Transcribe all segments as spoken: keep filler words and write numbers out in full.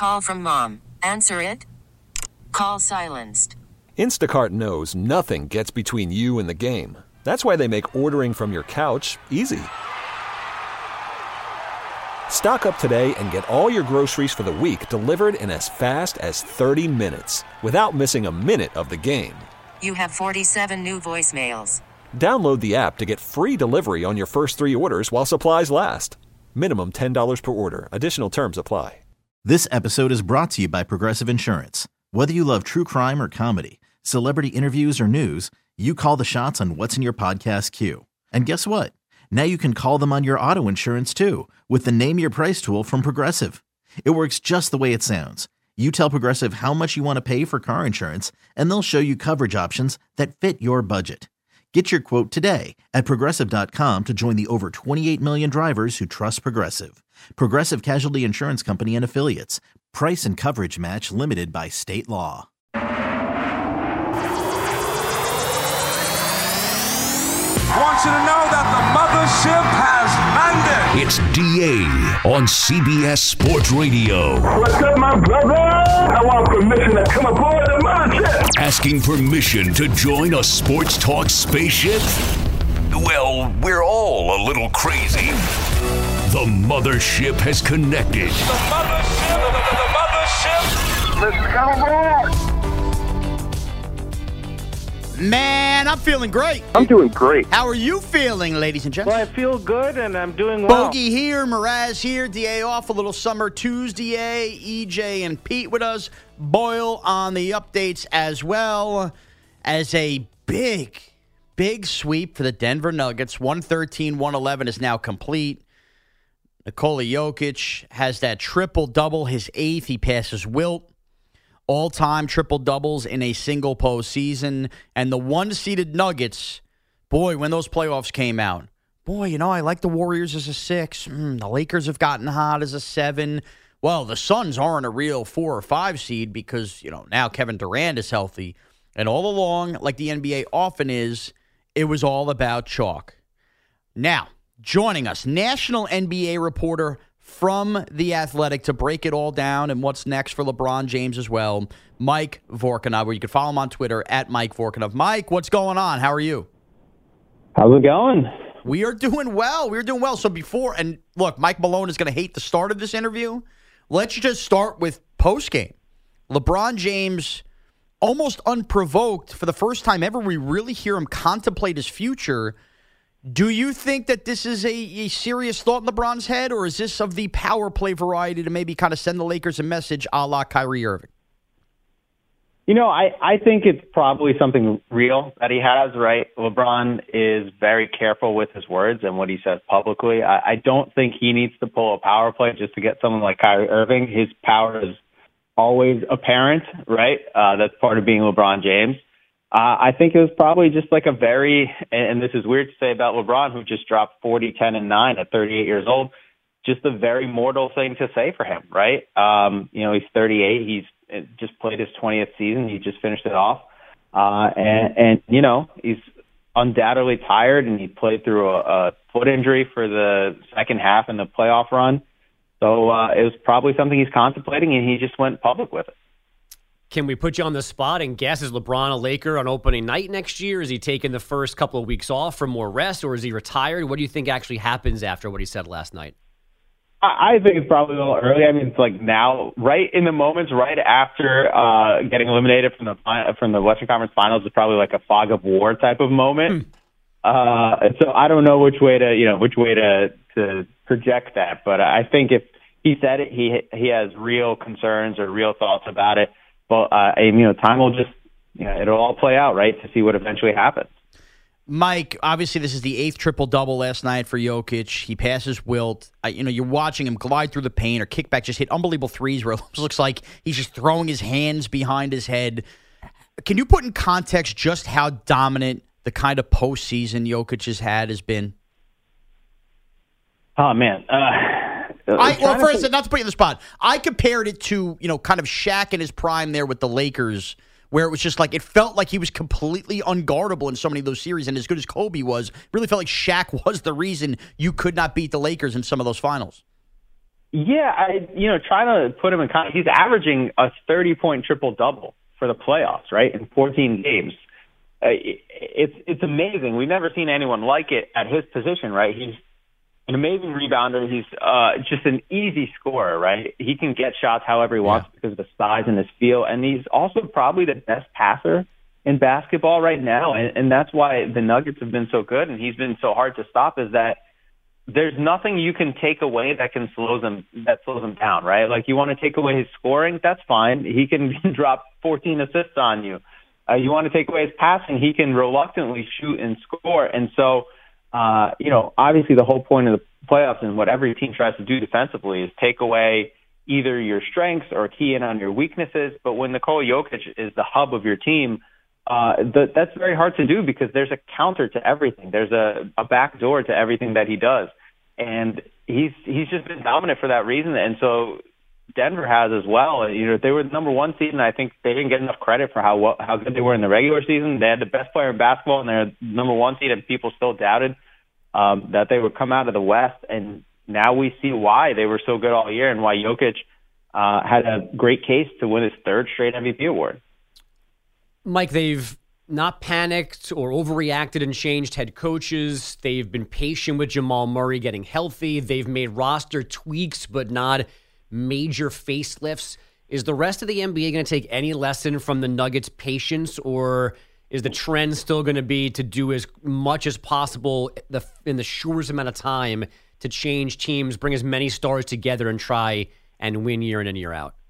Call from mom. Answer it. Call silenced. Instacart knows nothing gets between you and the game. That's why they make ordering from your couch easy. Stock up today and get all your groceries for the week delivered in as fast as thirty minutes without missing a minute of the game. You have forty-seven new voicemails. Download the app to get free delivery on your first three orders while supplies last. Minimum ten dollars per order. Additional terms apply. This episode is brought to you by Progressive Insurance. Whether you love true crime or comedy, celebrity interviews or news, you call the shots on what's in your podcast queue. And guess what? Now you can call them on your auto insurance too with the Name Your Price tool from Progressive. It works just the way it sounds. You tell Progressive how much you want to pay for car insurance, and they'll show you coverage options that fit your budget. Get your quote today at Progressive dot com to join the over twenty-eight million drivers who trust Progressive. Progressive Casualty Insurance Company and Affiliates. Price and coverage match limited by state law. I want you to know that the mothership has landed. It's D A on C B S Sports Radio. What's up, my brother? I want permission to come aboard the mothership. Asking permission to join a sports talk spaceship? Well, we're all a little crazy. The mothership has connected. The mothership, the, the, the mothership. Let's come aboard. Man, I'm feeling great. I'm doing great. How are you feeling, ladies and gentlemen? Well, I feel good, and I'm doing well. Bogey here, Mraz here, D A off, a little summer Tuesday, E J and Pete with us. Boyle on the updates as well as a big, big sweep for the Denver Nuggets. one thirteen one eleven is now complete. Nikola Jokic has that triple-double, his eighth. He passes Wilt. All-time triple-doubles in a single postseason. And the one-seeded Nuggets, boy, when those playoffs came out, boy, you know, I like the Warriors as a six. Mm, the Lakers have gotten hot as a seven. Well, the Suns aren't a real four or five seed because, you know, now Kevin Durant is healthy. And all along, like the N B A often is, it was all about chalk. Now, joining us, national N B A reporter from The Athletic to break it all down and what's next for LeBron James as well, Mike Vorkunov, where you can follow him on Twitter, at Mike Vorkunov. Mike, what's going on? How are you? How's it going? We are doing well. We're doing well. So before, and look, Mike Malone is going to hate the start of this interview. Let's just start with postgame. LeBron James, almost unprovoked, for the first time ever, we really hear him contemplate his future. Do you think that this is a, a serious thought in LeBron's head, or is this of the power play variety to maybe kind of send the Lakers a message a la Kyrie Irving? You know, I, I think it's probably something real that he has, right? LeBron is very careful with his words and what he says publicly. I, I don't think he needs to pull a power play just to get someone like Kyrie Irving. His power is always apparent, right? Uh, that's part of being LeBron James. Uh, I think it was probably just like a very, and this is weird to say about LeBron, who just dropped forty, ten, and nine at thirty-eight years old, just a very mortal thing to say for him, right? Um, you know, he's thirty-eight. He's just played his twentieth season. He just finished it off. Uh, and, and, you know, he's undoubtedly tired, and he played through a, a foot injury for the second half in the playoff run. So uh, it was probably something he's contemplating, and he just went public with it. Can we put you on the spot and guess, is LeBron a Laker on opening night next year? Is he taking the first couple of weeks off for more rest, or is he retired? What do you think actually happens after what he said last night? I think it's probably a little early. I mean, it's like now, right in the moments, right after uh, getting eliminated from the from the Western Conference Finals, is probably like a fog of war type of moment. Hmm. Uh, and so I don't know which way to, you know, which way to to project that. But I think if he said it, he he has real concerns or real thoughts about it. Well, uh, and, you know, time will just, you know, it'll all play out, right, to see what eventually happens. Mike, obviously this is the eighth triple-double last night for Jokic. He passes Wilt. Uh, you know, you're watching him glide through the paint or kick back, just hit unbelievable threes where it looks like he's just throwing his hands behind his head. Can you put in context just how dominant the kind of postseason Jokic has had has been? Oh, man. Uh I, well, for instance, not to put you in the spot, I compared it to, you know, kind of Shaq in his prime there with the Lakers, where it was just like, it felt like he was completely unguardable in so many of those series, and as good as Kobe was, really felt like Shaq was the reason you could not beat the Lakers in some of those finals. Yeah, I you know trying to put him in context, he's averaging a thirty-point triple-double for the playoffs, right, in fourteen games. Uh, it's it's amazing. We've never seen anyone like it at his position, right? He's an amazing rebounder. He's uh, just an easy scorer, right? He can get shots however he wants yeah. because of the size and his feel, and he's also probably the best passer in basketball right now, and, and that's why the Nuggets have been so good, and he's been so hard to stop, is that there's nothing you can take away that can slow them that slows him down, right? Like, you want to take away his scoring, that's fine. He can drop fourteen assists on you. Uh, you want to take away his passing, he can reluctantly shoot and score. And so, uh, you know, obviously the whole point of the playoffs and what every team tries to do defensively is take away either your strengths or key in on your weaknesses. But when Nikola Jokic is the hub of your team, Uh, the, that's very hard to do because there's a counter to everything. There's a, a back door to everything that he does. And he's he's just been dominant for that reason. And so Denver has as well. You know, they were the number one seed, and I think they didn't get enough credit for how well, how good they were in the regular season. They had the best player in basketball, and they're number one seed, and people still doubted um, that they would come out of the West. And now we see why they were so good all year and why Jokic uh, had a great case to win his third straight M V P award. Mike, they've not panicked or overreacted and changed head coaches. They've been patient with Jamal Murray getting healthy. They've made roster tweaks, but not major facelifts. Is the rest of the N B A going to take any lesson from the Nuggets' patience, or is the trend still going to be to do as much as possible in the shortest amount of time to change teams, bring as many stars together, and try and win year in and year out?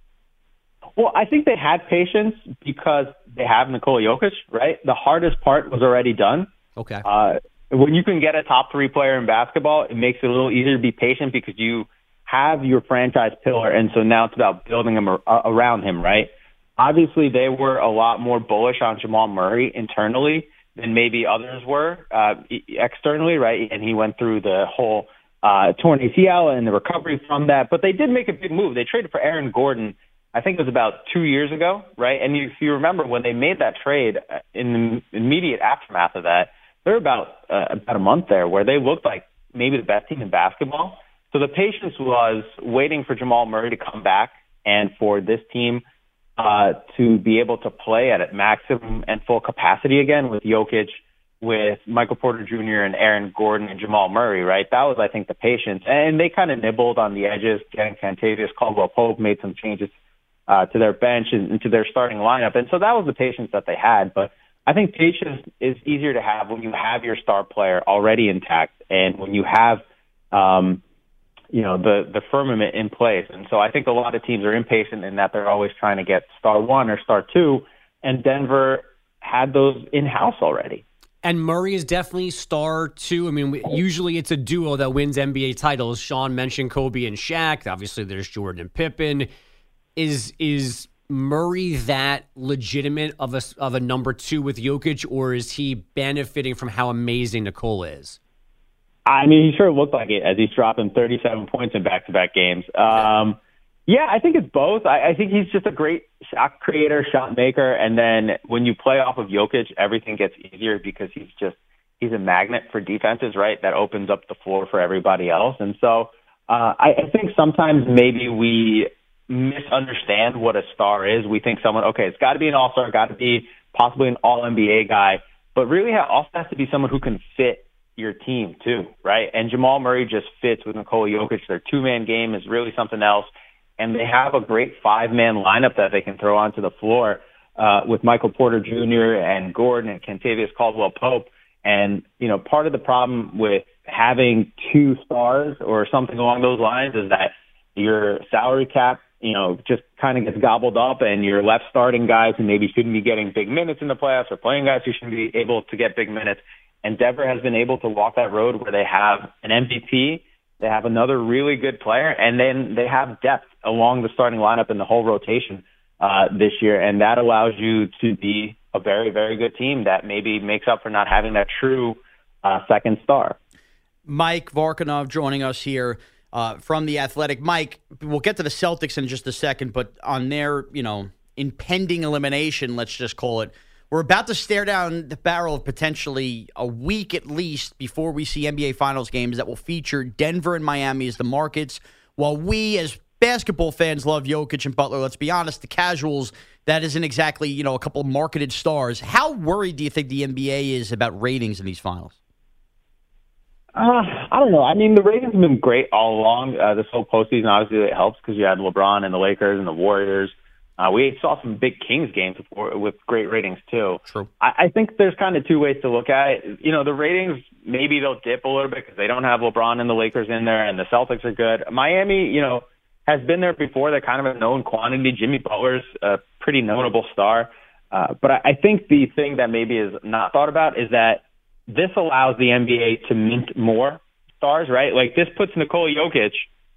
Well, I think they had patience because they have Nikola Jokic, right? The hardest part was already done. Okay. Uh, when you can get a top three player in basketball, it makes it a little easier to be patient because you have your franchise pillar, and so now it's about building him around him, right? Obviously, they were a lot more bullish on Jamal Murray internally than maybe others were uh, externally, right? And he went through the whole uh, torn A C L and the recovery from that. But they did make a big move. They traded for Aaron Gordon, I think it was about two years ago, right? And if you remember, when they made that trade in the immediate aftermath of that, there were about uh, about a month there where they looked like maybe the best team in basketball. So the patience was waiting for Jamal Murray to come back and for this team uh, to be able to play at maximum and full capacity again with Jokic, with Michael Porter Junior and Aaron Gordon and Jamal Murray, right? That was, I think, the patience. And they kind of nibbled on the edges, getting Kentavious Caldwell-Pope, made some changes Uh, to their bench and, and to their starting lineup. And so that was the patience that they had. But I think patience is easier to have when you have your star player already intact and when you have, um, you know, the, the firmament in place. And so I think a lot of teams are impatient in that they're always trying to get star one or star two. And Denver had those in-house already. And Murray is definitely star two. I mean, usually it's a duo that wins N B A titles. Sean mentioned Kobe and Shaq. Obviously, there's Jordan and Pippen. Is is Murray that legitimate of a, of a number two with Jokic, or is he benefiting from how amazing Nikola is? I mean, he sure looked like it as he's dropping thirty-seven points in back-to-back games. Um, yeah, I think it's both. I, I think he's just a great shot creator, shot maker, and then when you play off of Jokic, everything gets easier because he's just he's a magnet for defenses, right? That opens up the floor for everybody else. And so uh, I, I think sometimes maybe we misunderstand what a star is. We think someone, okay, it's got to be an all-star, got to be possibly an all-N B A guy, but really it also has to be someone who can fit your team too, right? And Jamal Murray just fits with Nikola Jokic. Their two-man game is really something else, and they have a great five-man lineup that they can throw onto the floor uh, with Michael Porter Junior and Gordon and Kentavious Caldwell-Pope. And, you know, part of the problem with having two stars or something along those lines is that your salary cap, you know, just kind of gets gobbled up, and you're left starting guys who maybe shouldn't be getting big minutes in the playoffs or playing guys who shouldn't be able to get big minutes. And Denver has been able to walk that road where they have an M V P, they have another really good player, and then they have depth along the starting lineup and the whole rotation uh, this year. And that allows you to be a very, very good team that maybe makes up for not having that true uh, second star. Mike Vorkunov joining us here. Uh, from The Athletic. Mike, we'll get to the Celtics in just a second, but on their, you know, impending elimination, let's just call it, we're about to stare down the barrel of potentially a week at least before we see N B A Finals games that will feature Denver and Miami as the markets while we as basketball fans love Jokic and Butler, let's be honest, the casuals, that isn't exactly, you know, a couple of marketed stars. How worried do you think the N B A is about ratings in these finals? Uh, I don't know. I mean, the ratings have been great all along. Uh, this whole postseason, obviously, it helps because you had LeBron and the Lakers and the Warriors. Uh, we saw some big Kings games before, with great ratings, too. True. I, I think there's kind of two ways to look at it. You know, the ratings, maybe they'll dip a little bit because they don't have LeBron and the Lakers in there, and the Celtics are good. Miami, you know, has been there before. They're kind of a known quantity. Jimmy Butler's a pretty notable star. Uh, but I, I think the thing that maybe is not thought about is that this allows the N B A to mint more stars, right? Like, this puts Nikola Jokic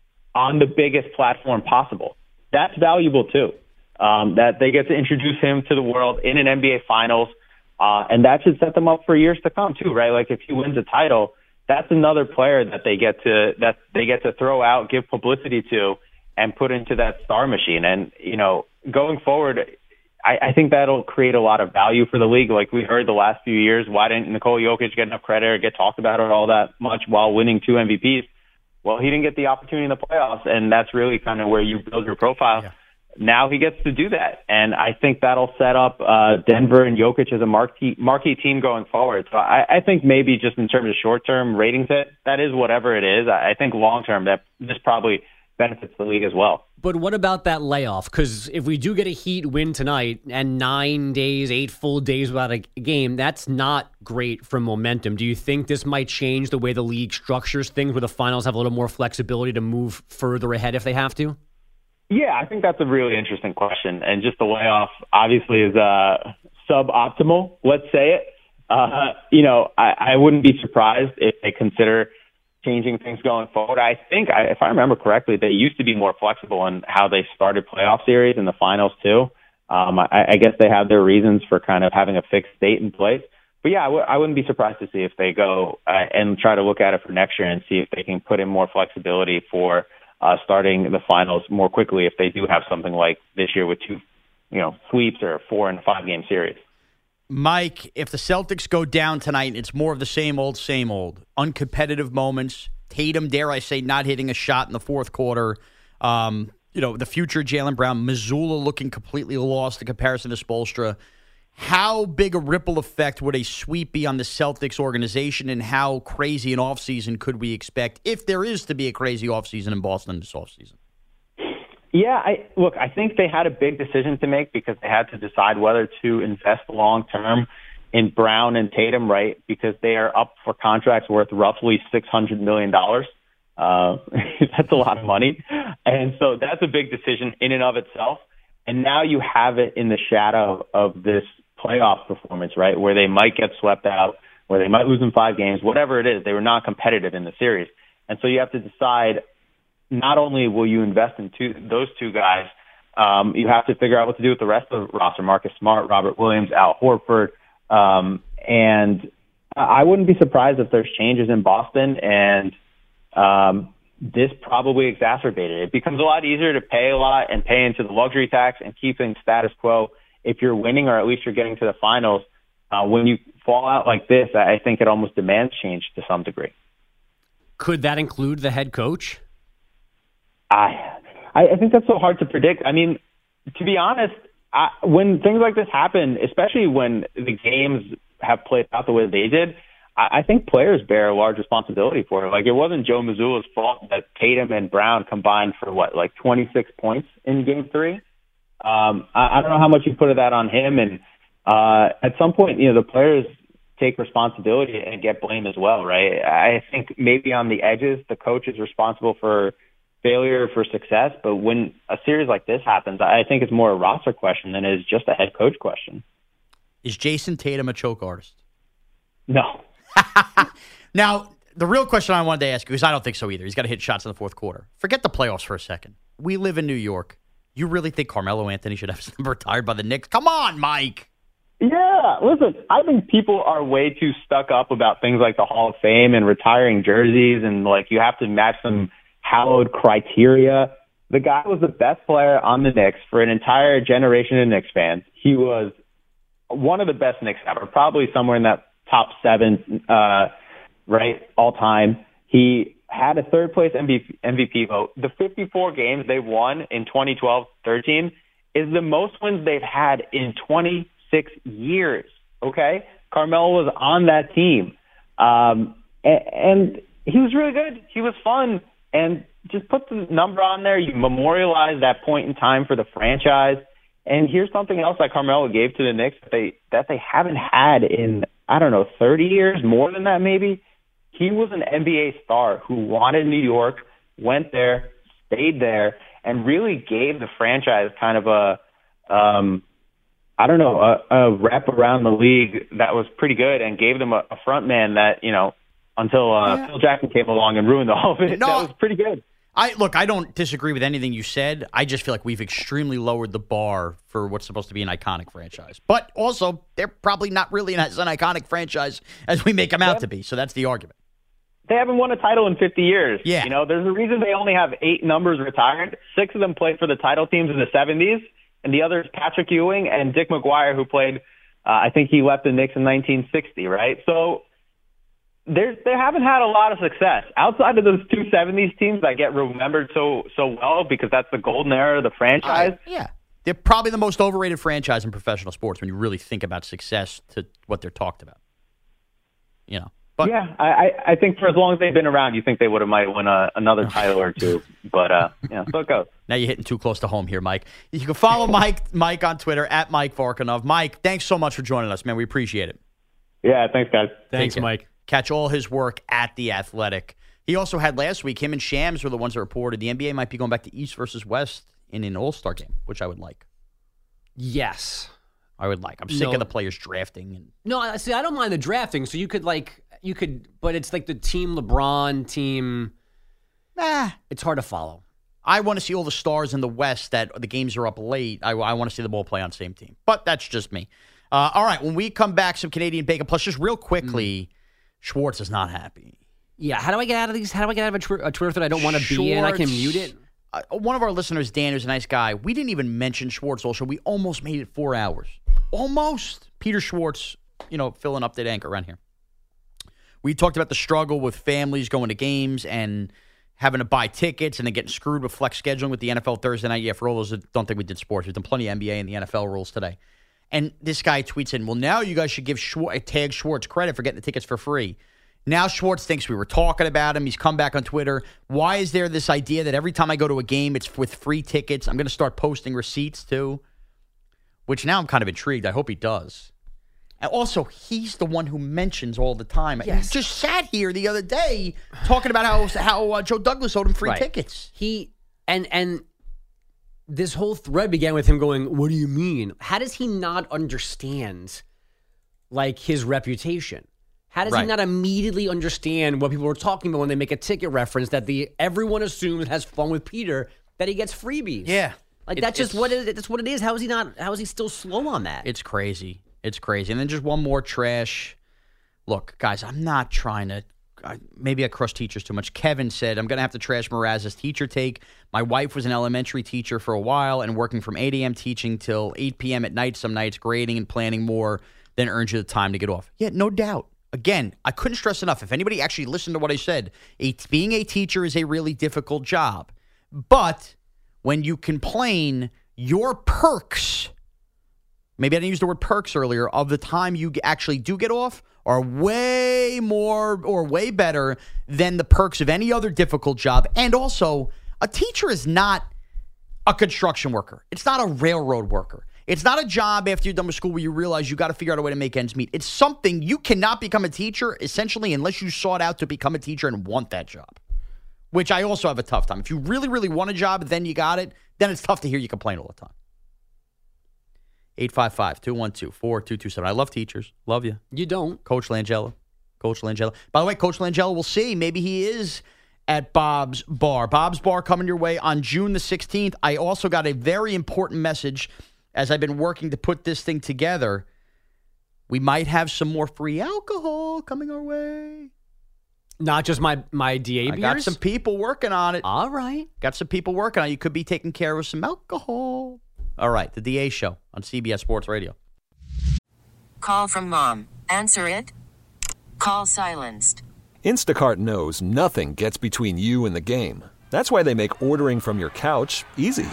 on the biggest platform possible. That's valuable, too. Um, that they get to introduce him to the world in an N B A Finals, uh, and that should set them up for years to come, too, right? Like, if he wins a title, that's another player that they get to that they get to throw out, give publicity to, and put into that star machine. And, you know, going forward, I, I think that'll create a lot of value for the league. Like we heard the last few years, why didn't Nikola Jokic get enough credit or get talked about it all that much while winning two M V Ps? Well, he didn't get the opportunity in the playoffs, and that's really kind of where you build your profile. Yeah. Now he gets to do that, and I think that'll set up uh, Denver and Jokic as a marquee, marquee team going forward. So I, I think maybe just in terms of short-term ratings, that that is whatever it is. I, I think long-term that this probably benefits the league as well. But what about that layoff? Because if we do get a Heat win tonight and nine days, eight full days without a game, that's not great for momentum. Do you think this might change the way the league structures things where the finals have a little more flexibility to move further ahead if they have to? Yeah, I think that's a really interesting question. And just the layoff obviously is uh, suboptimal, let's say it. Uh, you know, I, I wouldn't be surprised if they consider changing things going forward. I think, if I remember correctly, they used to be more flexible in how they started playoff series in the finals too. Um, I, I guess they have their reasons for kind of having a fixed date in place. But yeah, I, w- I wouldn't be surprised to see if they go uh, and try to look at it for next year and see if they can put in more flexibility for uh, starting the finals more quickly if they do have something like this year with two, you know, sweeps or four and five game series. Mike, if the Celtics go down tonight, it's more of the same old, same old. Uncompetitive moments. Tatum, dare I say, not hitting a shot in the fourth quarter. Um, you know, the future Jaylen Brown. Mazzulla looking completely lost in comparison to Spoelstra. How big a ripple effect would a sweep be on the Celtics organization, and how crazy an offseason could we expect, if there is to be a crazy offseason in Boston this offseason? Yeah, I look, I think they had a big decision to make because they had to decide whether to invest long-term in Brown and Tatum, right? Because they are up for contracts worth roughly six hundred million dollars. Uh, that's a lot of money. And so that's a big decision in and of itself. And now you have it in the shadow of this playoff performance, right? Where they might get swept out, where they might lose in five games, whatever it is. They were not competitive in the series. And so you have to decide, not only will you invest in two, those two guys, um, you have to figure out what to do with the rest of the roster. Marcus Smart, Robert Williams, Al Horford. Um, and I wouldn't be surprised if there's changes in Boston, and um, this probably exacerbated it. It becomes a lot easier to pay a lot and pay into the luxury tax and keep things status quo if you're winning, or at least you're getting to the finals. Uh, when you fall out like this, I think it almost demands change to some degree. Could that include the head coach? I I think that's so hard to predict. I mean, to be honest, I, when things like this happen, especially when the games have played out the way they did, I, I think players bear a large responsibility for it. Like, it wasn't Joe Mazzulla's fault that Tatum and Brown combined for, what, like twenty-six points in Game three? Um, I, I don't know how much you put of that on him. And uh, at some point, you know, the players take responsibility and get blame as well, right? I think maybe on the edges, the coach is responsible for failure for success, but when a series like this happens, I think it's more a roster question than it is just a head coach question. Is Jason Tatum a choke artist? No. Now, the real question I wanted to ask you, because I don't think so either. He's got to hit shots in the fourth quarter. Forget the playoffs for a second. We live in New York. You really think Carmelo Anthony should have been retired by the Knicks? Come on, Mike. Yeah, listen, I think people are way too stuck up about things like the Hall of Fame and retiring jerseys, and like you have to match some hallowed criteria. The guy was the best player on the Knicks for an entire generation of Knicks fans. He was one of the best Knicks ever, probably somewhere in that top seven, uh, right, all time. He had a third-place M V P vote. The fifty-four games they won in twenty twelve thirteen is the most wins they've had in twenty-six years, okay? Carmelo was on that team. Um, and, and he was really good. He was fun. And just put the number on there. You memorialize that point in time for the franchise. And here's something else that Carmelo gave to the Knicks that they, that they haven't had in, I don't know, thirty years, more than that maybe. He was an N B A star who wanted New York, went there, stayed there, and really gave the franchise kind of a, um, I don't know, a, a wrap around the league that was pretty good and gave them a, a front man that, you know, until uh, yeah. Phil Jackson came along and ruined all of it. No, that was pretty good. I look, I don't disagree with anything you said. I just feel like we've extremely lowered the bar for what's supposed to be an iconic franchise. But also, they're probably not really as an iconic franchise as we make them out to be. So that's the argument. They haven't won a title in fifty years. Yeah. You know, there's a reason they only have eight numbers retired. Six of them played for the title teams in the seventies, and the others Patrick Ewing and Dick McGuire, who played, uh, I think he left the Knicks in nineteen sixty, right? So There's, they haven't had a lot of success outside of those two seventies teams that get remembered so so well because that's the golden era of the franchise. Uh, yeah. They're probably the most overrated franchise in professional sports when you really think about success to what they're talked about. You know. But, yeah, I, I think for as long as they've been around, you think they would have might win a, another title or two. But, uh, yeah, so it goes. Now you're hitting too close to home here, Mike. You can follow Mike Mike on Twitter, at Mike Vorkunov. Mike, thanks so much for joining us, man. We appreciate it. Yeah, thanks, guys. Thanks, Mike. Catch all his work at The Athletic. He also had last week, him and Shams were the ones that reported the N B A might be going back to East versus West in an All-Star game, which I would like. Yes. I would like. I'm sick no. of the players drafting. And No, see, I don't mind the drafting. So you could, like, you could, but it's like the team LeBron, team. Nah. It's hard to follow. I want to see all the stars in the West that the games are up late. I, I want to see them all play on the same team. But that's just me. Uh, all right, when we come back, some Canadian Bacon. Plus, just real quickly, mm. Schwartz is not happy. Yeah, how do I get out of these? How do I get out of a, tw- a Twitter that I don't want to be in? I can mute it. Uh, one of our listeners, Dan, who's a nice guy, we didn't even mention Schwartz also. We almost made it four hours. Almost. Peter Schwartz, you know, filling up that anchor around here. We talked about the struggle with families going to games and having to buy tickets and then getting screwed with flex scheduling with the N F L Thursday night. Yeah, for all those that don't think we did sports, we've done plenty of N B A and the N F L rules today. And this guy tweets in, well, now you guys should give Schwartz, tag Schwartz credit for getting the tickets for free. Now Schwartz thinks we were talking about him. He's come back on Twitter. Why is there this idea that every time I go to a game, it's with free tickets? I'm going to start posting receipts too, which now I'm kind of intrigued. I hope he does. And also, he's the one who mentions all the time. Yes. He just sat here the other day talking about how how uh, Joe Douglas owed him free right. tickets. He and and this whole thread began with him going, "What do you mean? How does he not understand like his reputation? How does right. he not immediately understand what people are talking about when they make a ticket reference that the everyone assumes has fun with Peter that he gets freebies? Yeah, like it, that's just what it, that's what it is. How is he not? How is he still slow on that? It's crazy. It's crazy. And then just one more trash. Look, guys, I'm not trying to. I, maybe I crush teachers too much. Kevin said, I'm going to have to trash Mraz's teacher take. My wife was an elementary teacher for a while and working from eight a.m. teaching till eight p.m. at night some nights, grading and planning more than earns you the time to get off. Yeah, no doubt. Again, I couldn't stress enough. If anybody actually listened to what I said, a, being a teacher is a really difficult job. But when you complain, your perks, maybe I didn't use the word perks earlier, of the time you actually do get off are way more or way better than the perks of any other difficult job. And also, a teacher is not a construction worker. It's not a railroad worker. It's not a job after you're done with school where you realize you got to figure out a way to make ends meet. It's something you cannot become a teacher, essentially, unless you sought out to become a teacher and want that job, which I also have a tough time. If you really, really want a job, then you got it, then it's tough to hear you complain all the time. eight five five, two one two, four two two seven. I love teachers. Love you. You don't. Coach Langella. Coach Langella. By the way, Coach Langella, we'll see. Maybe he is at Bob's Bar. Bob's Bar coming your way on June the sixteenth. I also got a very important message as I've been working to put this thing together. We might have some more free alcohol coming our way. Not just my, my D A beers? I got some people working on it. All right. Got some people working on it. You could be taking care of some alcohol. All right, the D A Show on C B S Sports Radio. Call from mom. Answer it. Call silenced. Instacart knows nothing gets between you and the game. That's why they make ordering from your couch easy.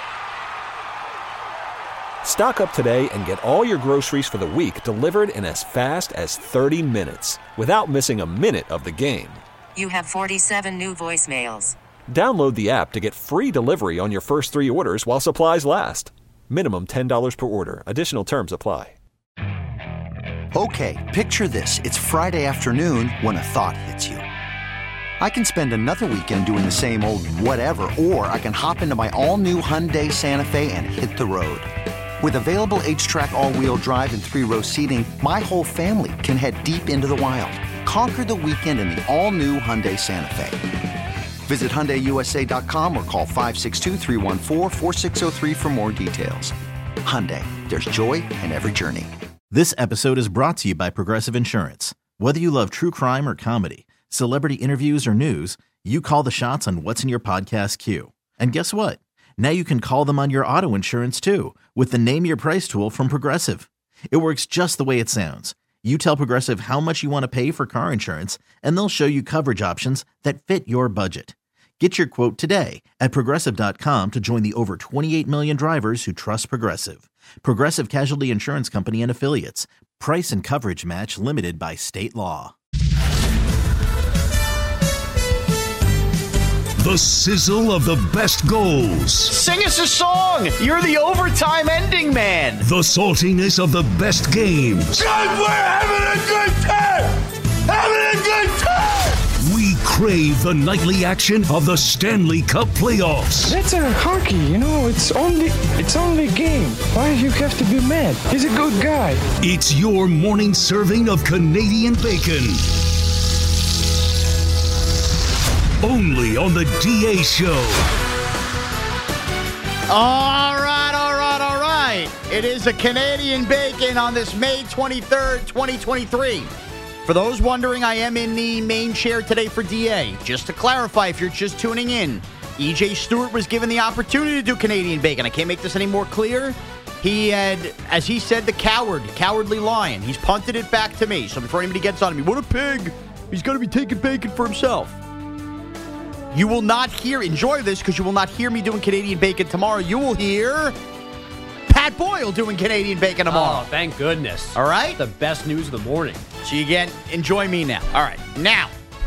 Stock up today and get all your groceries for the week delivered in as fast as thirty minutes without missing a minute of the game. You have forty-seven new voicemails. Download the app to get free delivery on your first three orders while supplies last. Minimum ten dollars per order. Additional terms apply. Okay, picture this. It's Friday afternoon when a thought hits you. I can spend another weekend doing the same old whatever, or I can hop into my all-new Hyundai Santa Fe and hit the road. With available H-Track all-wheel drive and three-row seating, my whole family can head deep into the wild. Conquer the weekend in the all-new Hyundai Santa Fe. Visit Hyundai U S A dot com or call five six two, three one four, four six zero three for more details. Hyundai, there's joy in every journey. This episode is brought to you by Progressive Insurance. Whether you love true crime or comedy, celebrity interviews or news, you call the shots on what's in your podcast queue. And guess what? Now you can call them on your auto insurance too with the Name Your Price tool from Progressive. It works just the way it sounds. You tell Progressive how much you want to pay for car insurance, and they'll show you coverage options that fit your budget. Get your quote today at Progressive dot com to join the over twenty-eight million drivers who trust Progressive. Progressive Casualty Insurance Company and Affiliates. Price and coverage match limited by state law. The sizzle of the best goals. Sing us a song. You're the overtime ending man. The saltiness of the best games. God, we're having a good time. Having a good time. We crave the nightly action of the Stanley Cup playoffs. That's a hockey, you know. It's only it's only a game. Why do you have to be mad? He's a good guy. It's your morning serving of Canadian bacon. Only on the D A Show. All right, all right, all right. It is a Canadian Bacon on this May twenty-third, twenty twenty-three. For those wondering, I am in the main chair today for D A. Just to clarify, if you're just tuning in, E J Stewart was given the opportunity to do Canadian Bacon. I can't make this any more clear. He had, as he said, the coward, cowardly lion. He's punted it back to me. So before anybody gets on me, what a pig. He's going to be taking bacon for himself. You will not hear, enjoy this, because you will not hear me doing Canadian Bacon tomorrow. You will hear Pat Boyle doing Canadian Bacon tomorrow. Oh, thank goodness. All right? The best news of the morning. So you get, enjoy me now. All right. Now,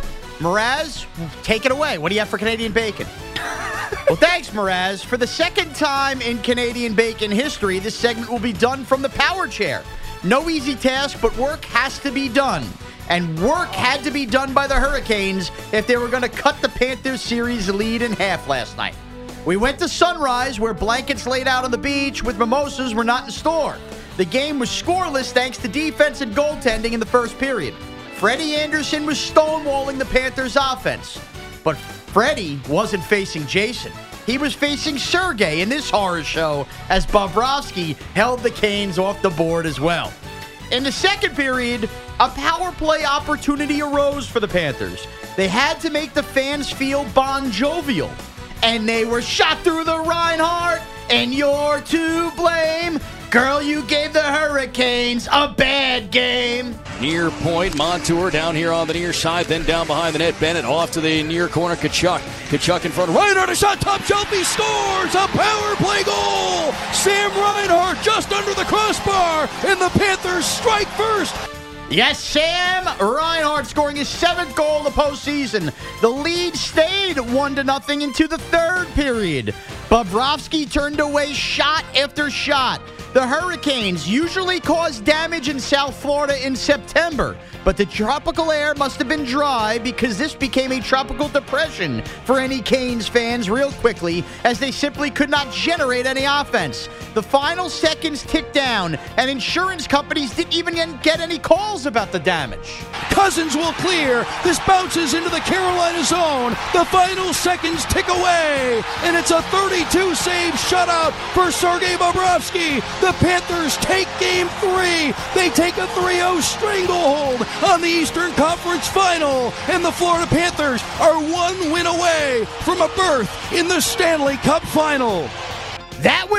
Mraz, take it away. What do you have for Canadian Bacon? Well, thanks, Mraz. For the second time in Canadian Bacon history, this segment will be done from the power chair. No easy task, but work has to be done. And work had to be done by the Hurricanes if they were going to cut the Panthers series lead in half last night. We went to Sunrise, where blankets laid out on the beach with mimosas were not in store. The game was scoreless thanks to defense and goaltending in the first period. Freddie Anderson was stonewalling the Panthers' offense. But Freddie wasn't facing Jason. He was facing Sergei in this horror show as Bobrovsky held the Canes off the board as well. In the second period, a power play opportunity arose for the Panthers. They had to make the fans feel bon jovial. And they were shot through the Reinhardt, and you're to blame. Girl, you gave the Hurricanes a bad game. Near point, Montour down here on the near side, then down behind the net. Bennett off to the near corner, Tkachuk. Tkachuk in front, Reinhardt, a shot, top shelf, he scores! A power play goal! Sam Reinhardt just under the crossbar, and the Panthers strike first. Yes, Sam Reinhardt scoring his seventh goal of the postseason. The lead stayed one to nothing into the third period. Bobrovsky turned away shot after shot. The Hurricanes usually cause damage in South Florida in September, but the tropical air must have been dry because this became a tropical depression for any Canes fans real quickly, as they simply could not generate any offense. The final seconds ticked down, and insurance companies didn't even get any calls about the damage. Cousins will clear. This bounces into the Carolina zone. The final seconds tick away, and it's a thirty-two save shutout for Sergei Bobrovsky. The Panthers take game three. They take a three oh stranglehold on the Eastern Conference Final, and the Florida Panthers are one win away from a berth in the Stanley Cup Final. That would wrap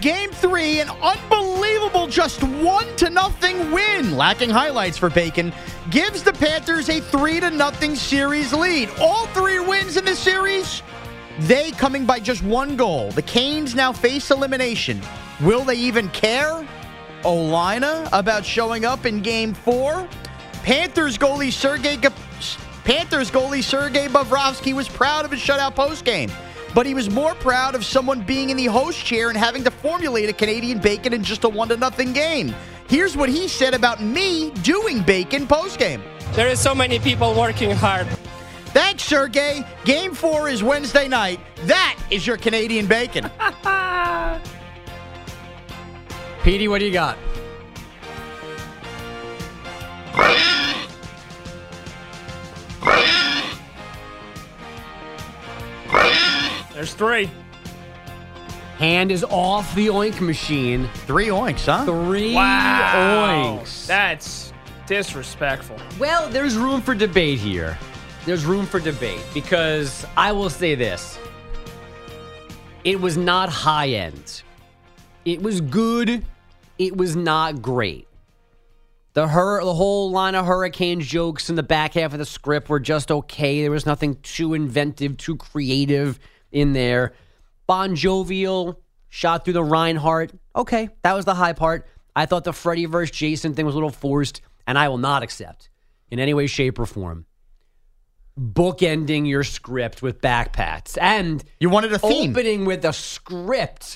Game three, an unbelievable just one to nothing win, lacking highlights for Bacon, gives the Panthers a three to nothing series lead. All three wins in the series, they coming by just one goal. The Canes now face elimination. Will they even care, Olina, about showing up in Game four? Panthers goalie Sergei Panthers goalie Sergei Bobrovsky was proud of his shutout postgame, but he was more proud of someone being in the host chair and having to formulate a Canadian Bacon in just a one to nothing game. Here's what he said about me doing Bacon postgame. There is so many people working hard. Thanks, Sergey. Game four is Wednesday night. That is your Canadian Bacon. Petey, what do you got? There's three. Hand is off the oink machine. Three oinks, huh? Three Wow. oinks. That's disrespectful. Well, there's room for debate here. There's room for debate because I will say this. It was not high end. It was good. It was not great. The hur- the whole line of Hurricanes jokes in the back half of the script were just okay. There was nothing too inventive, too creative in there. Bon Jovial shot through the Reinhardt. Okay, that was the high part. I thought the Freddie versus Jason thing was a little forced, and I will not accept in any way, shape, or form bookending your script with backpats. And you wanted a theme. Opening with a script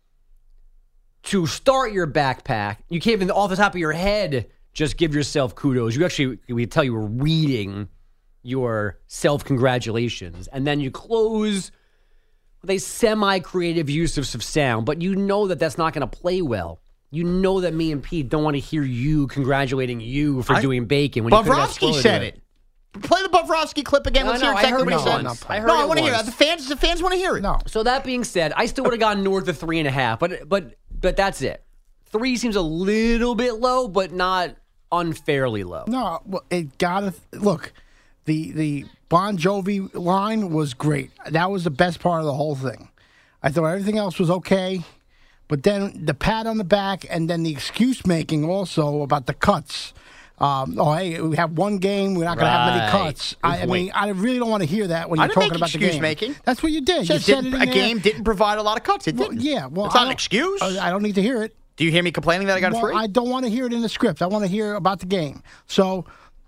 to start your backpack. You can't even, off the top of your head, just give yourself kudos. You actually, we tell you, were reading your self-congratulations. And then you close with a semi-creative use of some sound. But you know that that's not going to play well. You know that me and Pete don't want to hear you congratulating you for I, doing Bacon. When Bobrovsky said it. Play the Bobrovsky clip again. No, Let's no, hear exactly what he said. No, I, heard no, I it want to hear once. it. The fans, the fans want to hear it. No. So that being said, I still would have gone north of three and a half, but but but that's it. Three seems a little bit low, but not unfairly low. No, well, it got to look. The the Bon Jovi line was great. That was the best part of the whole thing. I thought everything else was okay, but then the pat on the back and then the excuse making also about the cuts. Um, oh, hey, we have one game. We're not going to have many cuts. I, I mean, I really don't want to hear that when I you're didn't talking make about the excuse game. making. That's what you did. So You said did, it in a there. game didn't provide a lot of cuts. It Well, didn't. yeah, well, it's not I an don't- excuse. I don't need to hear it. Do you hear me complaining that I got a Well, three? I don't want to hear it in the script. I want to hear about the game. So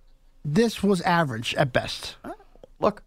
this was average at best. Look,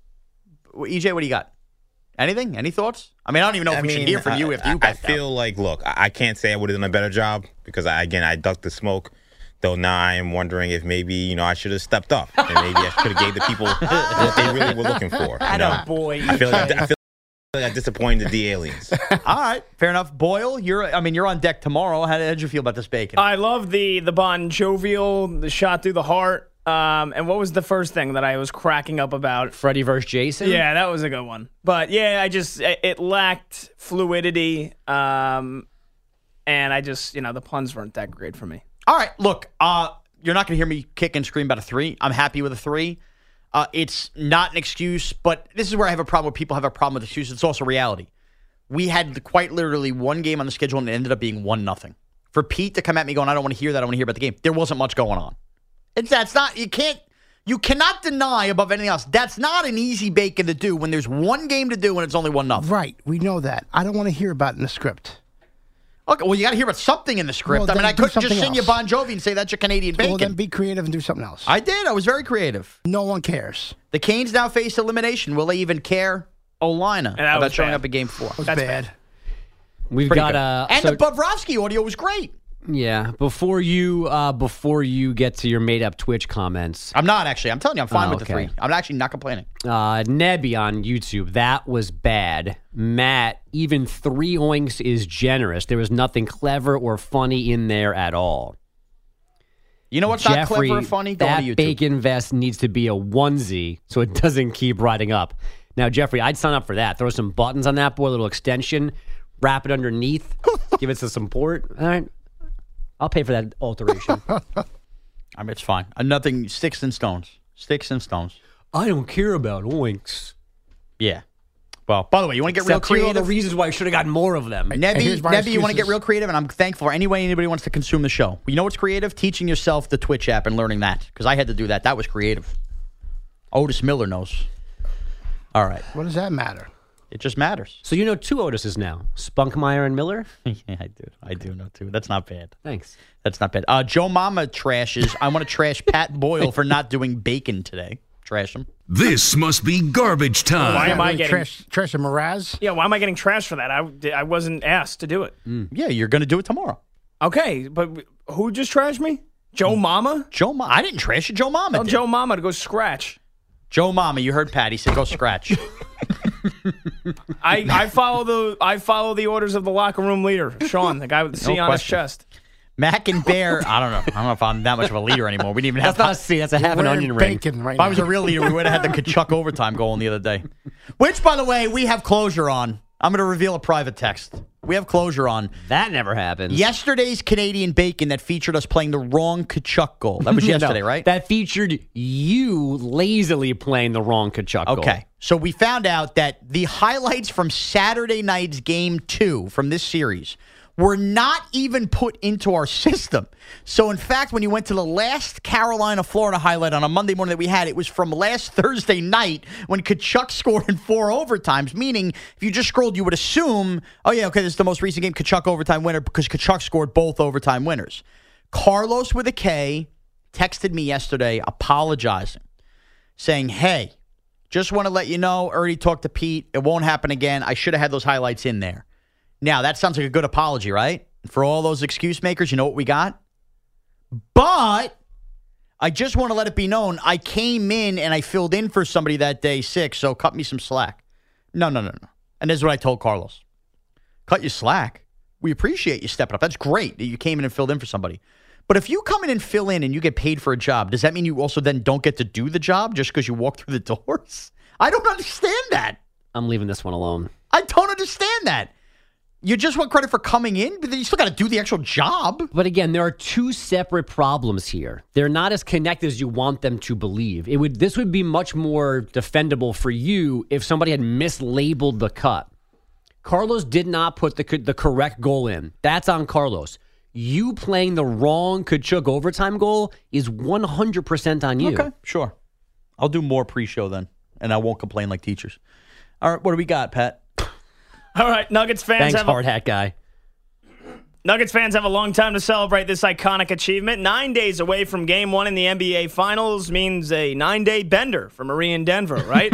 E J, what do you got? Anything? Any thoughts? I mean, I don't even know if I we should mean, hear from I, you after you I, I backed out. feel like, look, I, I can't say I would have done a better job because, I, again, I ducked the smoke. Though now I am wondering if maybe, you know, I should have stepped up and maybe I could have gave the people what they really were looking for. You know? boy. I feel like I feel like I disappointed the aliens. All right, fair enough. Boyle, you're. I mean, you're on deck tomorrow. How did you feel about this Bacon? I love the the Bon Jovial, the shot through the heart. Um, and what was the first thing that I was cracking up about? Freddie versus Jason? Yeah, that was a good one. But yeah, I just it, it lacked fluidity. Um, and I just, you know, the puns weren't that great for me. All right, look, uh, you're not going to hear me kick and scream about a three. I'm happy with a three. Uh, it's not an excuse, but this is where I have a problem. Where people have a problem with excuses. It's also reality. We had quite literally one game on the schedule, and it ended up being one nothing. For Pete to come at me going, I don't want to hear that. I want to hear about the game. There wasn't much going on. It's that's not you can't you cannot deny above anything else. That's not an easy Bacon to do when there's one game to do and it's only one nothing. Right, we know that. I don't want to hear about it in the script. Okay, well, you got to hear about something in the script. Well, I mean, then I do couldn't just something sing you else. Bon Jovi and say that's your Canadian Bacon. Well, then be creative and do something else. I did. I was very creative. No one cares. The Canes now face elimination. Will they even care, Olina, that about was showing bad. up in Game Four? That's That's bad. bad. We've Pretty got good. uh, and so- the Bobrovsky audio was great. Yeah, before you uh, before you get to your made up Twitch comments, I'm not actually. I'm telling you, I'm fine Oh, with the okay. three. I'm actually not complaining. uh, Nebby on YouTube, that was bad. Matt, even three oinks is generous. There was nothing clever or funny in there at all. You know what's not Jeffrey, clever or funny? Go that to YouTube. bacon vest needs to be a onesie so it doesn't keep riding up. Now, Jeffrey, I'd sign up for that. Throw some buttons on that boy, a little extension, wrap it underneath, give it some support. All right. I'll pay for that alteration. I mean, it's fine. Uh, nothing. Sticks and stones. Sticks and stones. I don't care about oinks. Yeah. Well, by the way, you want to get real Except here are creative? the reasons why I should have gotten more of them. Nebby, here's my Nebby, you want to get excuses. real creative, and I'm thankful for any way anybody wants to consume the show. You know what's creative? Teaching yourself the Twitch app and learning that, because I had to do that. That was creative. Otis Miller knows. All right. What does that matter? It just matters. So you know two Otises now, Spunkmeyer and Miller? Yeah, I do. I do know, too. That's not bad. Thanks. That's not bad. Uh, Joe Mama trashes. I want to trash Pat Boyle for not doing bacon today. Trash him. This must be garbage time. Why am I Really getting trash, trash and Mraz? Yeah, why am I getting trashed for that? I, I wasn't asked to do it. Yeah, you're going to do it tomorrow. Okay, but who just trashed me? Joe Mama? Joe Mama. I didn't trash you. Joe Mama Tell did. Joe Mama to go scratch. Joe Mama, you heard Pat. He said go scratch. I, I follow the I follow the orders of the locker room leader, Sean, the guy with the C No on his question. chest. Mac and Bear. I don't know. I don't know if I'm that much of a leader anymore. We didn't even have That's not a C. That's a half an We're in onion ring. bacon right If I now. was a real leader, we would have had the Kachuk overtime going the other day. Which, by the way, we have closure on. I'm going to reveal a private text. We have closure on. That never happened. Yesterday's Canadian Bacon that featured us playing the wrong Kachuk goal. That was No, yesterday, right? That featured you lazily playing the wrong Kachuk goal. Okay. So we found out that the highlights from Saturday night's game two from this series were not even put into our system. So, in fact, when you went to the last Carolina-Florida highlight on a Monday morning that we had, it was from last Thursday night when Kachuk scored in four overtimes, meaning if you just scrolled, you would assume, oh, yeah, okay, this is the most recent game, Kachuk overtime winner, because Kachuk scored both overtime winners. Carlos with a K texted me yesterday apologizing, saying, hey, just want to let you know, already talked to Pete. It won't happen again. I should have had those highlights in there. Now, that sounds like a good apology, right? For all those excuse makers, you know what we got? But I just want to let it be known, I came in and I filled in for somebody that day sick, so cut me some slack. No, no, no, no. And this is what I told Carlos. Cut you slack. We appreciate you stepping up. That's great that you came in and filled in for somebody. But if you come in and fill in and you get paid for a job, does that mean you also then don't get to do the job just because you walk through the doors? I don't understand that. I'm leaving this one alone. I don't understand that. You just want credit for coming in, but then you still got to do the actual job. But again, there are two separate problems here. They're not as connected as you want them to believe. It would this would be much more defendable for you if somebody had mislabeled the cut. Carlos did not put the the correct goal in. That's on Carlos. You playing the wrong Kachuk overtime goal is one hundred percent on you. Okay, sure. I'll do more pre-show then, and I won't complain like teachers. All right, what do we got, Pat? All right, Nuggets fans Thanks, have a, hard hat guy. Nuggets fans have a long time to celebrate this iconic achievement. Nine days away from Game One in the N B A Finals means a nine-day bender for Marie in Denver, right?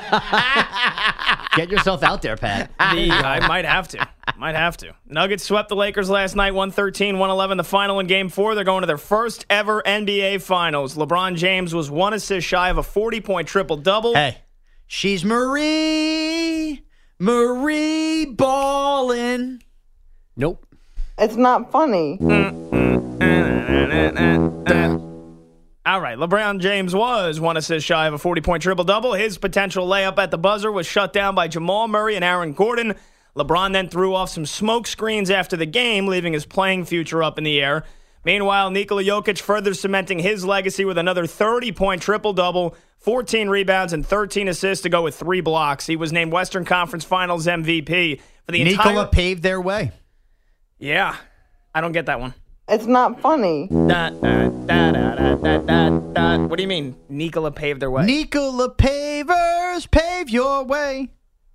Get yourself out there, Pat. The, I might have to. Might have to. Nuggets swept the Lakers last night, one thirteen, one eleven. The final in Game Four. They're going to their first ever N B A Finals. LeBron James was one assist shy of a forty-point triple-double. Hey, she's Marie, Marie ballin'. Nope. It's not funny. All right, LeBron James was one assist shy of a forty-point triple-double. His potential layup at the buzzer was shut down by Jamal Murray and Aaron Gordon. LeBron then threw off some smoke screens after the game, leaving his playing future up in the air. Meanwhile, Nikola Jokic further cementing his legacy with another thirty-point triple-double, fourteen rebounds, and thirteen assists to go with three blocks. He was named Western Conference Finals M V P for the Nikola entire... paved their way. Yeah, I don't get that one. It's not funny. Da, da, da, da, da, da, da. What do you mean, Nikola paved their way? Nikola Pavers, pave your way.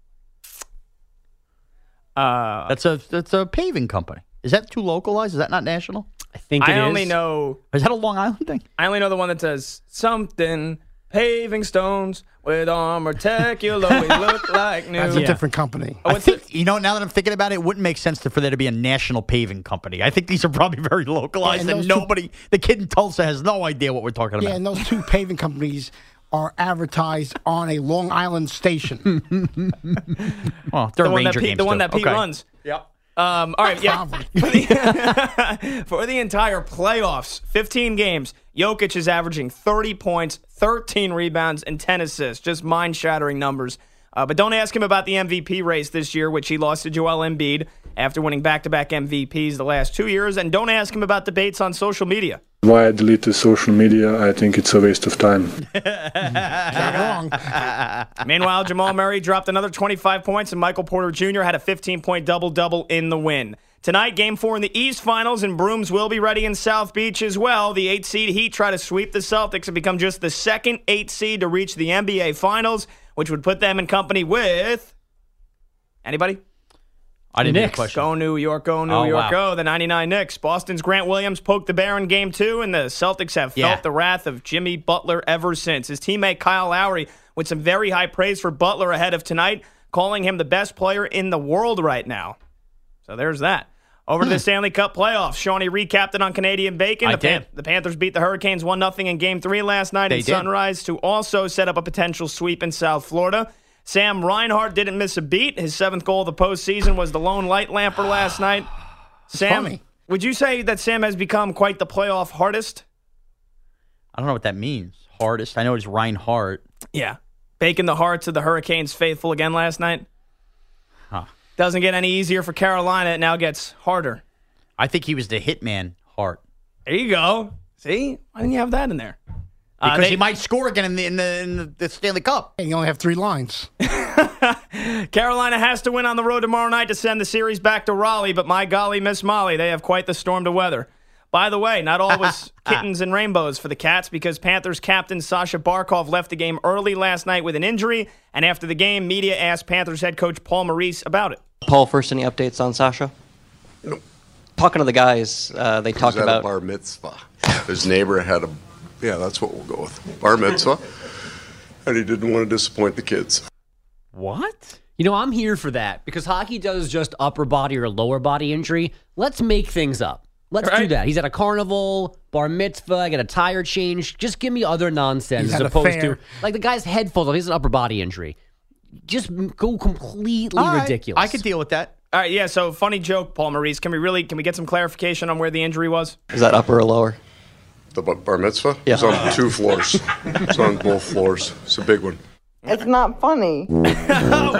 Uh, That's a that's a paving company. Is that too localized? Is that not national? I think it I is. only know... Is that a Long Island thing? I only know the one that says something paving stones with armor tech. You'll always look like new. That's a Yeah. different company. Oh, I what's think, it? you know, now that I'm thinking about it, it wouldn't make sense to, for there to be a national paving company. I think these are probably very localized, Yeah, and and those two- nobody, the kid in Tulsa has no idea what we're talking Yeah, about. and those two paving companies are advertised on a Long Island station. Well, they're The one that Ranger Pete, games the one too. that Pete Okay. runs. Yep. Um, all right, yeah. Probably. For the, for the entire playoffs, fifteen games, Jokic is averaging thirty points, thirteen rebounds, and ten assists. Just mind-shattering numbers. Uh, but don't ask him about the M V P race this year, which he lost to Joel Embiid after winning back-to-back M V Ps the last two years. And don't ask him about debates on social media. Why I deleted social media, I think it's a waste of time. Meanwhile, Jamal Murray dropped another twenty-five points, and Michael Porter Junior had a fifteen-point double-double in the win. Tonight, Game four in the East Finals, and Brooms will be ready in South Beach as well. The eight seed Heat try to sweep the Celtics and become just the second eight seed to reach the N B A Finals, which would put them in company with... Anybody? I didn't Knicks. get a question. Go New York, go New Oh, York, wow. go. The ninety-nine Knicks. Boston's Grant Williams poked the bear in game two, and the Celtics have felt Yeah. the wrath of Jimmy Butler ever since. His teammate Kyle Lowry with some very high praise for Butler ahead of tonight, calling him the best player in the world right now. So there's that. Over to the Stanley Cup playoffs. Shawnee recapped it on Canadian Bacon. I the, Pan- did. the Panthers beat the Hurricanes one nothing in game three last night They in did. Sunrise to also set up a potential sweep in South Florida. Sam Reinhart didn't miss a beat. His seventh goal of the postseason was the lone light lamper last night. Sam, funny. would you say that Sam has become quite the playoff hardest? I don't know what that means. Hardest. I know it's Reinhardt. Yeah. Baking the hearts of the Hurricanes faithful again last night. Huh. Doesn't get any easier for Carolina. It now gets harder. I think he was the hitman Hart. There you go. See? Why didn't you have that in there? Uh, Because they- he might score again in the, in the, in the, the Stanley Cup. And you only have three lines. Carolina has to win on the road tomorrow night to send the series back to Raleigh, but my golly, Miss Molly, they have quite the storm to weather. By the way, not all was kittens and rainbows for the Cats because Panthers captain Sasha Barkov left the game early last night with an injury, and after the game, media asked Panthers head coach Paul Maurice about it. Paul, first, any updates on Sasha? Nope. Talking to the guys, uh, they He talked was at about a bar mitzvah. His neighbor had a, yeah, that's what we'll go with. Bar mitzvah. And he didn't want to disappoint the kids. What? You know, I'm here for that because hockey does just upper body or lower body injury. Let's make things up. Let's do Right. that. He's at a carnival, bar mitzvah, get a tire change. Just give me other nonsense He's as at a opposed fair. to like the guy's head full. He's an upper body injury. Just m- go completely All right. ridiculous. I could deal with that. All right, yeah, so funny joke, Paul Maurice. Can we really, can we get some clarification on where the injury was? is that upper or lower? The bar bar mitzvah? Yeah. It's on two floors. It's on both floors. It's a big one. It's not funny. Oh,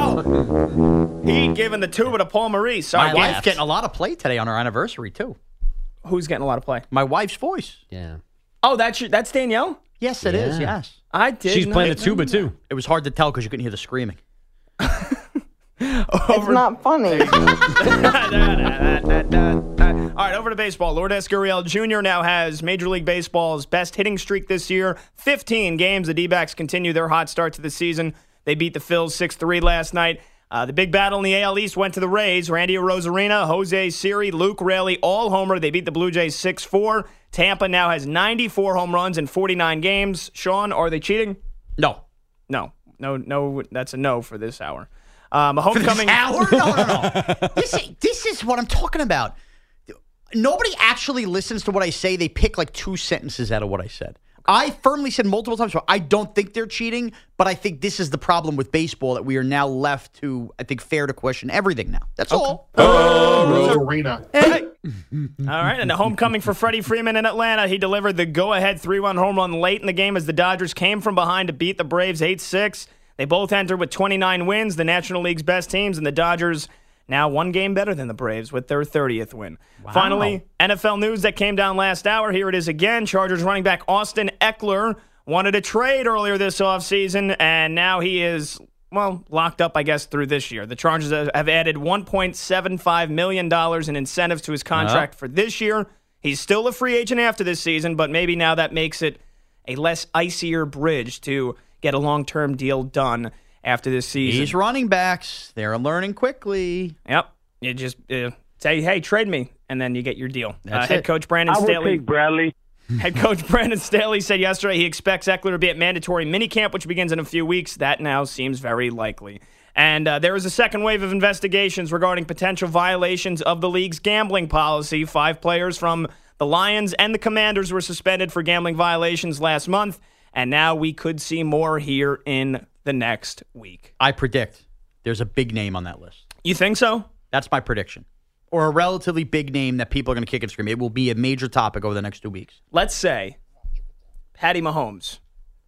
wow. He giving the tuba to Paul Maurice. My Sorry, wife's guess. getting a lot of play today on her anniversary, too. Who's getting a lot of play? My wife's voice. Yeah. Oh, that's your, that's Danielle? Yes, it is. Yeah. Yes. I did She's not playing the know tuba that. too. It was hard to tell because you couldn't hear the screaming. It's not funny. All right, over to baseball. Lourdes Gurriel Junior now has Major League Baseball's best hitting streak this year. fifteen games. The D-backs continue their hot start to the season. They beat the Phils six three last night. Uh, the big battle in the A L East went to the Rays. Randy Arozarena, Jose Siri, Luke Raley, all homer. They beat the Blue Jays six four. Tampa now has ninety-four home runs in forty-nine games. Sean, are they cheating? No. No. No, no, that's a no for this hour. Um, a homecoming. For this hour? No, no, no. this, is, this is what I'm talking about. Nobody actually listens to what I say. They pick like two sentences out of what I said. I firmly said multiple times, I don't think they're cheating, but I think this is the problem with baseball, that we are now left to, I think, fair to question everything now. That's all. Arena. Hey. All right, and the homecoming for Freddie Freeman in Atlanta. He delivered the go-ahead three-run home run late in the game as the Dodgers came from behind to beat the Braves eight six. They both entered with twenty-nine wins, the National League's best teams, and the Dodgers now one game better than the Braves with their thirtieth win. Wow. Finally, N F L news that came down last hour. Here it is again. Chargers running back Austin Eckler wanted a trade earlier this offseason, and now he is, well, locked up, I guess, through this year. The Chargers have added one point seven five million dollars in incentives to his contract Uh-huh. for this year. He's still a free agent after this season, but maybe now that makes it a less icier bridge to get a long-term deal done after this season. These running backs, they're learning quickly. Yep. You just uh, say, hey, trade me, and then you get your deal. That's uh, head it. coach Brandon I will Staley. take Bradley. Head coach Brandon Staley said yesterday he expects Eckler to be at mandatory minicamp, which begins in a few weeks. That now seems very likely. And uh, there is a second wave of investigations regarding potential violations of the league's gambling policy. Five players from the Lions and the Commanders were suspended for gambling violations last month, and now we could see more here in the next week. I predict there's a big name on that list. You think so? That's my prediction. Or a relatively big name that people are going to kick and scream. It will be a major topic over the next two weeks. Let's say Patty Mahomes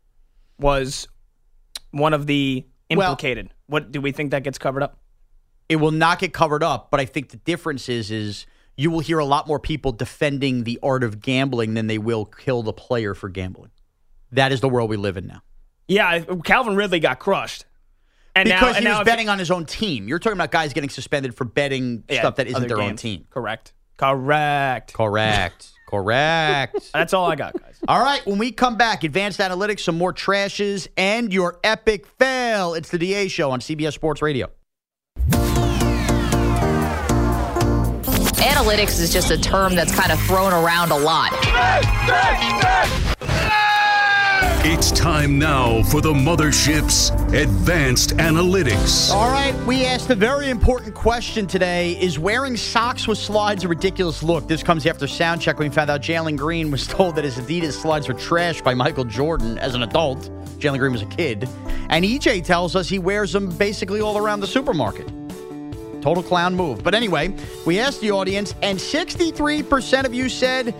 was one of the implicated. Well, what do we think that gets covered up? It will not get covered up, but I think the difference is, is you will hear a lot more people defending the art of gambling than they will kill the player for gambling. That is the world we live in now. Yeah, Calvin Ridley got crushed. And because now, and he now was betting on his own team. You're talking about guys getting suspended for betting Yeah, stuff that isn't other their own games. team. Correct. Correct. Correct. Correct. That's all I got, guys. All right, when we come back, advanced analytics, some more trashes, and your epic fail. It's the D A Show on C B S Sports Radio. Analytics is just a term that's kind of thrown around a lot. It's time now for the Mothership's Advanced Analytics. All right, we asked a very important question today. Is wearing socks with slides a ridiculous look? This comes after sound check when we found out Jalen Green was told that his Adidas slides were trashed by Michael Jordan as an adult. Jalen Green was a kid. And E J tells us he wears them basically all around the supermarket. Total clown move. But anyway, we asked the audience, and sixty-three percent of you said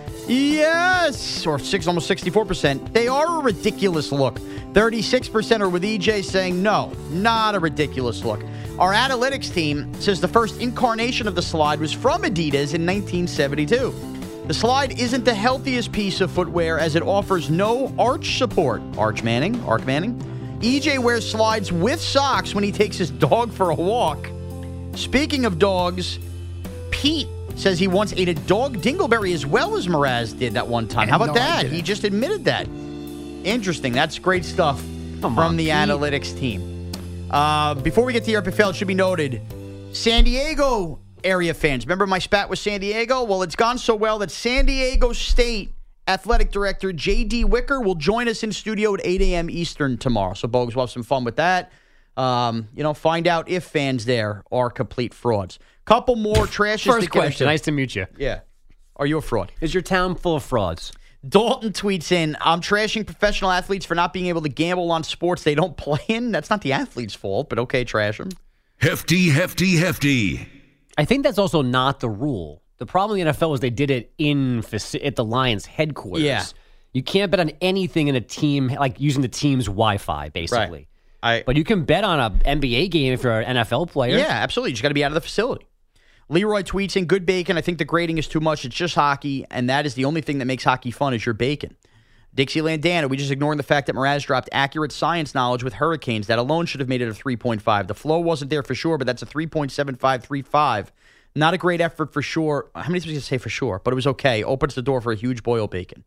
yes, or six, almost sixty-four percent. They are a ridiculous look. thirty-six percent are with E J saying no, not a ridiculous look. Our analytics team says the first incarnation of the slide was from Adidas in nineteen seventy-two. The slide isn't the healthiest piece of footwear as it offers no arch support. Arch Manning, Arch Manning. E J wears slides with socks when he takes his dog for a walk. Speaking of dogs, Pete says he once ate a dog dingleberry as well as Mraz did that one time. How about No, I that? didn't. He just admitted that. Interesting. That's great stuff Come from on, the Pete. analytics team. Uh, before we get to your epic fail, it should be noted, San Diego area fans. Remember my spat with San Diego? Well, it's gone so well that San Diego State Athletic Director J D Wicker will join us in studio at eight a.m. Eastern tomorrow. So, Bogues, we'll have some fun with that. Um, you know, find out if fans there are complete frauds. Couple more trashes. First to get question. into. Nice to meet you. Yeah. Are you a fraud? Is your town full of frauds? Dalton tweets in, I'm trashing professional athletes for not being able to gamble on sports they don't play in. That's not the athlete's fault, but okay, trash them. Hefty, hefty, hefty. I think that's also not the rule. The problem in the N F L is they did it in faci- at the Lions headquarters. Yeah. You can't bet on anything in a team, like using the team's Wi-Fi, basically. Right. I, but you can bet on an N B A game if you're an N F L player. Yeah, absolutely. You just got to be out of the facility. Leroy tweets in, good bacon. I think the grading is too much. It's just hockey, and that is the only thing that makes hockey fun is your bacon. Dixieland Dan, are we just ignoring the fact that Mraz dropped accurate science knowledge with Hurricanes? That alone should have made it a three point five. The flow wasn't there for sure, but that's a three point seven five three five. Not a great effort for sure. How many times did you say for sure? But it was okay. Opens the door for a huge boil bacon.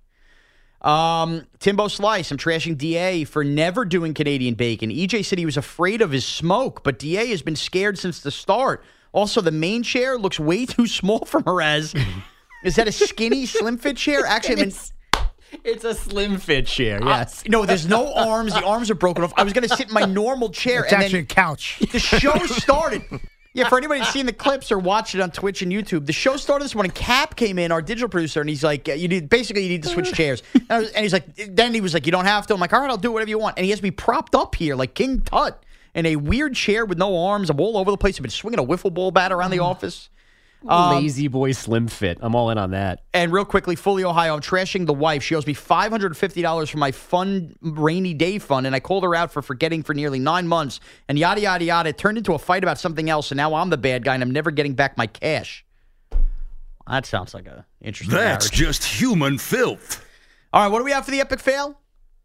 Um, Timbo Slice, I'm trashing D A for never doing Canadian bacon. E J said he was afraid of his smoke, but D A has been scared since the start. Also, the main chair looks way too small for Mraz. Is that a skinny, slim fit chair? Actually, I mean, It's a slim fit chair, yes. Uh, no, there's no arms. The arms are broken off. I was going to sit in my normal chair. It's and actually then a couch. The show started. Yeah, for anybody who's seen the clips or watched it on Twitch and YouTube, the show started this morning. Cap came in, our digital producer, and he's like, "You need basically you need to switch chairs." And, I was, and he's like, then he was like, "You don't have to." I'm like, "All right, I'll do whatever you want." And he has me propped up here like King Tut in a weird chair with no arms. I'm all over the place. I've been swinging a wiffle ball bat around the office. Um, Lazy boy slim fit. I'm all in on that. And real quickly, Fully, Ohio, I'm trashing the wife. She owes me five hundred fifty dollars for my fun rainy day fund, and I called her out for forgetting for nearly nine months, and yada, yada, yada. It turned into a fight about something else, and now I'm the bad guy, and I'm never getting back my cash. That sounds like a interesting That's marriage. just human filth. All right, what do we have for the epic fail?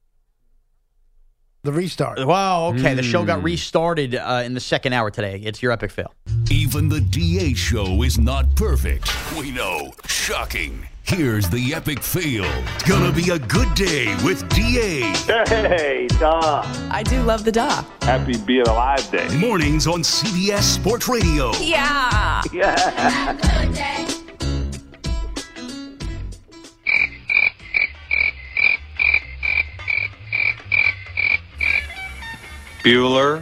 The restart. Wow, okay. The show got Hmm. restarted uh, in the second hour today. It's your epic fail. Even the D A show is not perfect. We know. Shocking. Here's the epic fail. It's gonna be a good day with D A. Hey, duh. I do love the da. Happy Being Alive Day. Mornings on C B S Sports Radio. Yeah. Yeah. Bueller.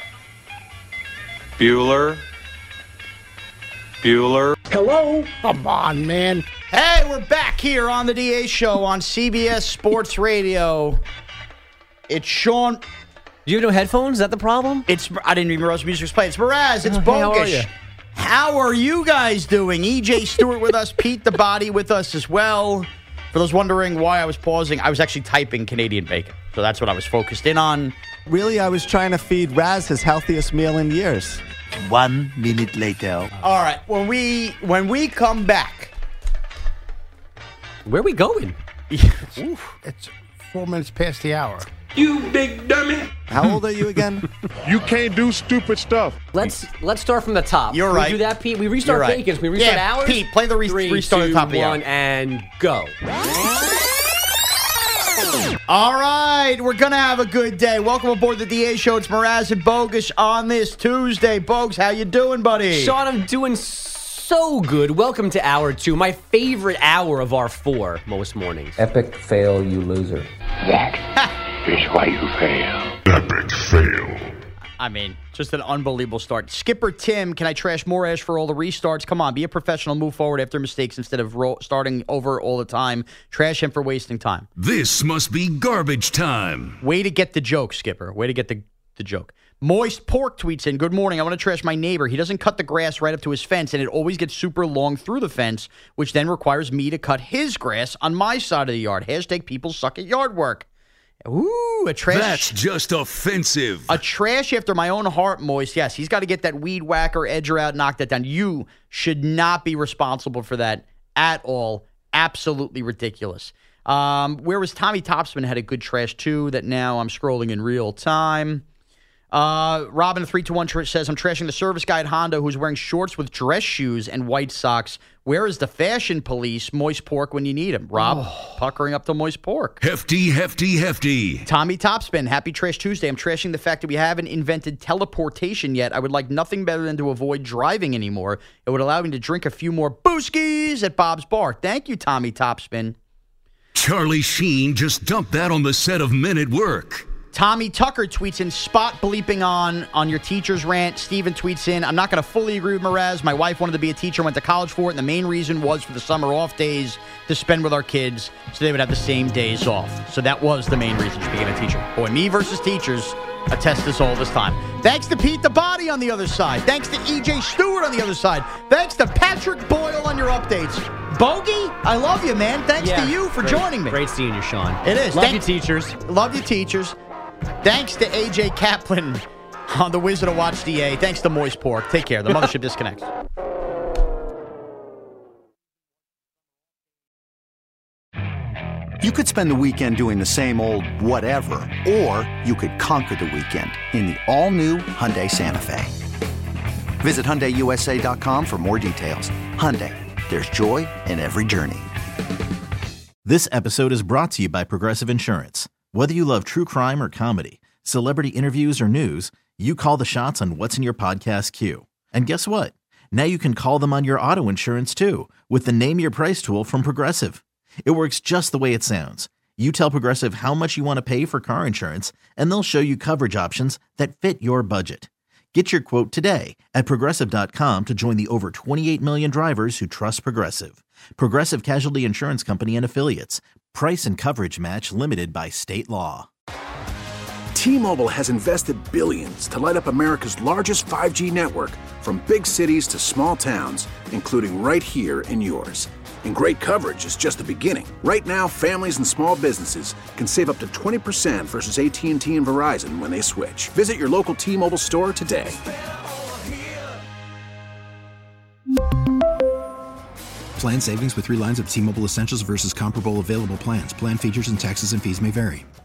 Bueller. Bueller. Hello? Come on, man. Hey, we're back here on the D A show on C B S Sports Radio. It's Sean. Do you have no headphones? Is that the problem? It's I didn't even realize music was playing. It's Mraz. It's Oh, hey, how are Bogish. you? How are you guys doing? E J Stewart with us, Pete the Body with us as well. For those wondering why I was pausing, I was actually typing Canadian bacon. So that's what I was focused in on. Really, I was trying to feed Raz his healthiest meal in years. One minute later. All right, when we when we come back, Where are we going? It's four minutes past the hour. You big dummy. How old are you again? You can't do stupid stuff. Let's let's start from the top. You're Can right. We do that, Pete. We restart You're right. Bacon's. We restart Yeah, ours. Pete, play the re- Three, restart at two, the top of the hour. one, and go. All right, we're going to have a good day. Welcome aboard the D A Show. It's Mraz and Bogusch on this Tuesday. Bogusch, how you doing, buddy? Sean, I'm doing so good. Welcome to hour two, my favorite hour of our four most mornings. Epic fail, you loser. That is why you fail. Epic fail. I mean, just an unbelievable start. Skipper Tim, can I trash Morash for all the restarts? Come on, be a professional. Move forward after mistakes instead of ro- starting over all the time. Trash him for wasting time. This must be garbage time. Way to get the joke, Skipper. Way to get the, the joke. Moist Pork tweets in, good morning. I want to trash my neighbor. He doesn't cut the grass right up to his fence, and it always gets super long through the fence, which then requires me to cut his grass on my side of the yard. Hashtag people suck at yard work. Ooh, a trash. That's just offensive. A trash after my own heart, Moist. Yes, he's got to get that weed whacker, edger out, knock that down. You should not be responsible for that at all. Absolutely ridiculous. Um, whereas Tommy Topsman had a good trash, too, that now I'm scrolling in real time. Uh, Robin three two one tr- says, I'm trashing the service guy at Honda who's wearing shorts with dress shoes and white socks. Where is the fashion police, Moist Pork, when you need him? Rob, oh. puckering up to Moist Pork. Hefty, hefty, hefty. Tommy Topspin, happy Trash Tuesday. I'm trashing the fact that we haven't invented teleportation yet. I would like nothing better than to avoid driving anymore. It would allow me to drink a few more booskies at Bob's Bar. Thank you, Tommy Topspin. Charlie Sheen just dumped that on the set of Men at Work. Tommy Tucker tweets in, spot bleeping on on your teacher's rant. Steven tweets in, I'm not going to fully agree with Mraz. My wife wanted to be a teacher, went to college for it, and the main reason was for the summer off days to spend with our kids so they would have the same days off. So that was the main reason she became a teacher. Boy, me versus teachers attest this all this time. Thanks to Pete the Body on the other side. Thanks to E J Stewart on the other side. Thanks to Patrick Boyle on your updates. Bogey, I love you, man. Thanks yeah, to you for great, joining me. Great seeing you, Sean. It is. Love Thanks, you, teachers. Love you, teachers. Thanks to A J Kaplan on the Wizard of Watch D A. Thanks to Moist Pork. Take care. The Mothership disconnects. You could spend the weekend doing the same old whatever, or you could conquer the weekend in the all-new Hyundai Santa Fe. Visit Hyundai U S A dot com for more details. Hyundai, there's joy in every journey. This episode is brought to you by Progressive Insurance. Whether you love true crime or comedy, celebrity interviews or news, you call the shots on what's in your podcast queue. And guess what? Now you can call them on your auto insurance too with the Name Your Price tool from Progressive. It works just the way it sounds. You tell Progressive how much you want to pay for car insurance, and they'll show you coverage options that fit your budget. Get your quote today at Progressive dot com to join the over twenty-eight million drivers who trust Progressive. Progressive Casualty Insurance Company and Affiliates. Price and coverage match limited by state law. T-Mobile has invested billions to light up America's largest five G network, from big cities to small towns, including right here in yours. And great coverage is just the beginning. Right now, families and small businesses can save up to twenty percent versus A T and T and Verizon when they switch. Visit your local T-Mobile store today. Plan savings with three lines of T-Mobile Essentials versus comparable available plans. Plan features and taxes and fees may vary.